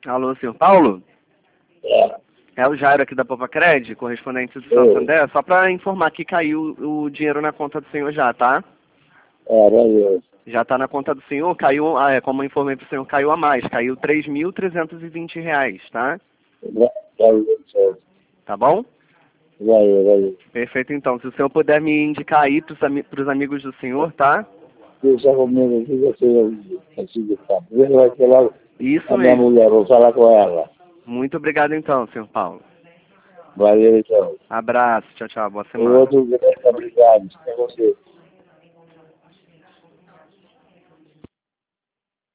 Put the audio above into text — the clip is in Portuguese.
Alô, senhor Paulo? É, É o Jairo aqui da Popacred, correspondente do Santander. Só para informar que caiu o dinheiro na conta do senhor já, tá? valeu. Já está na conta do senhor, caiu, como eu informei para o senhor, caiu a mais, caiu R$ 3.320, tá? Valeu, Tá bom? valeu. Perfeito, então. Se o senhor puder me indicar aí para os amigos do senhor, tá? Deixa comigo aqui que eu consigo ficar. Primeiro vai ser lá Isso a minha mesmo. mulher, vou falar com ela. Muito obrigado então, senhor Paulo. Valeu, então. Abraço, tchau, tchau, boa O semana. outro, obrigado. É você.